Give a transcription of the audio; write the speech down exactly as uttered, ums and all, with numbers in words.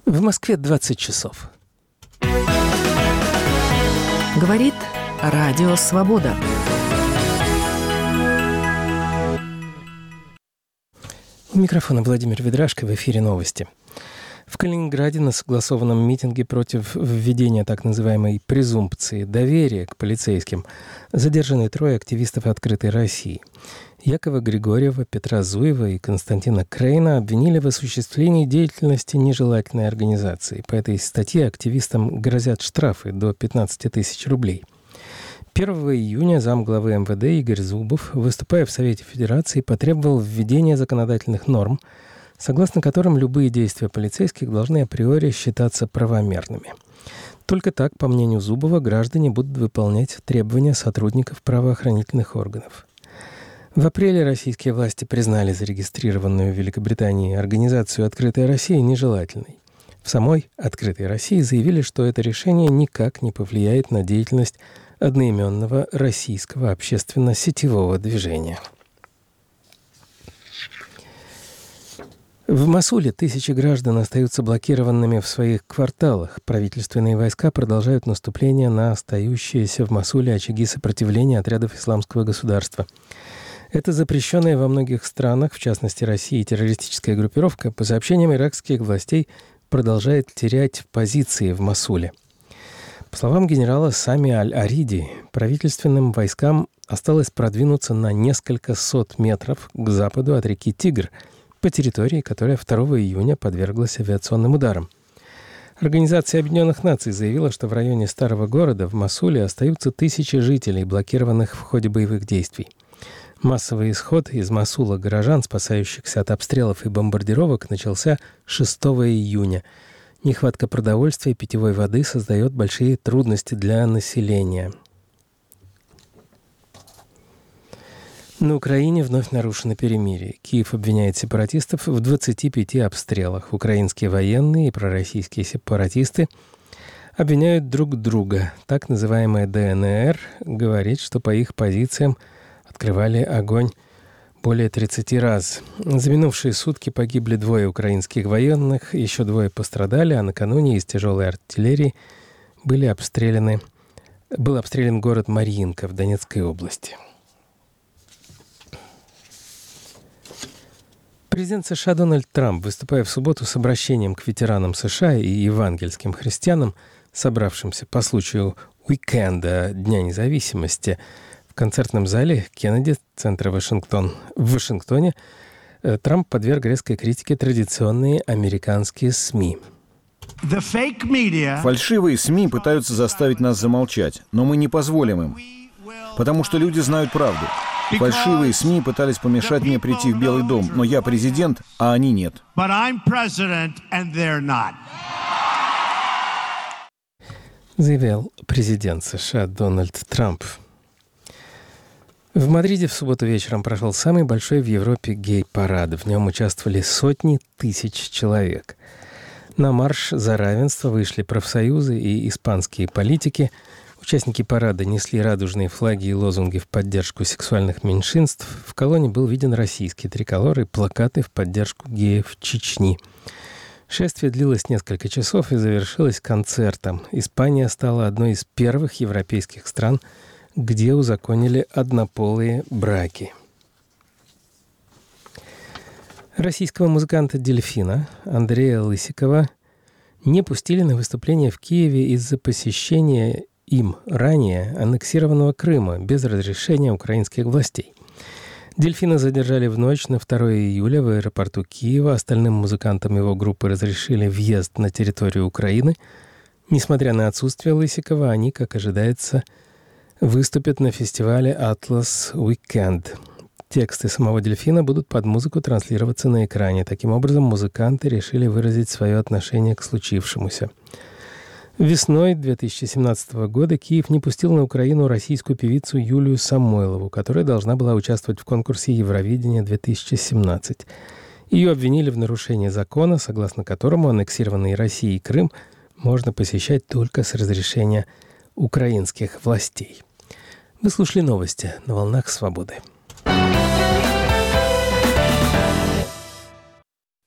В Москве двадцать часов. Говорит Радио Свобода. У микрофона Владимир Ведрашко, в эфире новости. В Калининграде на согласованном митинге против введения так называемой презумпции доверия к полицейским задержаны трое активистов «Открытой России». Якова Григорьева, Петра Зуева и Константина Крейна обвинили в осуществлении деятельности нежелательной организации. По этой статье активистам грозят штрафы до пятнадцать тысяч рублей. первого июня замглавы эм вэ дэ Игорь Зубов, выступая в Совете Федерации, потребовал введения законодательных норм, согласно которым любые действия полицейских должны априори считаться правомерными. Только так, по мнению Зубова, граждане будут выполнять требования сотрудников правоохранительных органов. В апреле российские власти признали зарегистрированную в Великобритании организацию «Открытая Россия» нежелательной. В самой «Открытой России» заявили, что это решение никак не повлияет на деятельность одноименного российского общественно-сетевого движения. В Мосуле тысячи граждан остаются блокированными в своих кварталах. Правительственные войска продолжают наступление на остающиеся в Мосуле очаги сопротивления отрядов исламского государства. Это запрещенная во многих странах, в частности России, террористическая группировка, по сообщениям иракских властей, продолжает терять позиции в Мосуле. По словам генерала Сами Аль-Ариди, правительственным войскам осталось продвинуться на несколько сот метров к западу от реки Тигр, по территории, которая второго июня подверглась авиационным ударам. Организация Объединенных Наций заявила, что в районе Старого города в Мосуле остаются тысячи жителей, блокированных в ходе боевых действий. Массовый исход из Мосула горожан, спасающихся от обстрелов и бомбардировок, начался шестого июня. Нехватка продовольствия и питьевой воды создает большие трудности для населения. На Украине вновь нарушено перемирие. Киев обвиняет сепаратистов в двадцати пяти обстрелах. Украинские военные и пророссийские сепаратисты обвиняют друг друга. Так называемая дэ эн эр говорит, что по их позициям открывали огонь более тридцати раз. За минувшие сутки погибли двое украинских военных, еще двое пострадали, а накануне из тяжелой артиллерии были обстреляны, был обстрелян город Марьинка в Донецкой области. Президент США Дональд Трамп, выступая в субботу с обращением к ветеранам США и евангельским христианам, собравшимся по случаю уикенда Дня независимости, в концертном зале Кеннеди, центра Вашингтон, в Вашингтоне, Трамп подверг резкой критике традиционные американские СМИ. Фальшивые СМИ пытаются заставить нас замолчать, но мы не позволим им, потому что люди знают правду. Фальшивые СМИ пытались помешать мне прийти в Белый дом, но я президент, а они нет. Заявил президент США Дональд Трамп. В Мадриде в субботу вечером прошел самый большой в Европе гей-парад. В нем участвовали сотни тысяч человек. На марш за равенство вышли профсоюзы и испанские политики. Участники парада несли радужные флаги и лозунги в поддержку сексуальных меньшинств. В колонне был виден российский триколор и плакаты в поддержку геев Чечни. Шествие длилось несколько часов и завершилось концертом. Испания стала одной из первых европейских стран, где узаконили однополые браки. Российского музыканта «Дельфина» Андрея Лысикова не пустили на выступление в Киеве из-за посещения им ранее аннексированного Крыма без разрешения украинских властей. «Дельфина» задержали в ночь на второго июля в аэропорту Киева. Остальным музыкантам его группы разрешили въезд на территорию Украины. Несмотря на отсутствие Лысикова, они, как ожидается, выступят на фестивале «Атлас Уикенд». Тексты самого «Дельфина» будут под музыку транслироваться на экране. Таким образом, музыканты решили выразить свое отношение к случившемуся. Весной две тысячи семнадцатого года Киев не пустил на Украину российскую певицу Юлию Самойлову, которая должна была участвовать в конкурсе Евровидения две тысячи семнадцать. Ее обвинили в нарушении закона, согласно которому аннексированные Россией Крым можно посещать только с разрешения украинских властей. Вы слушали новости на «Волнах Свободы».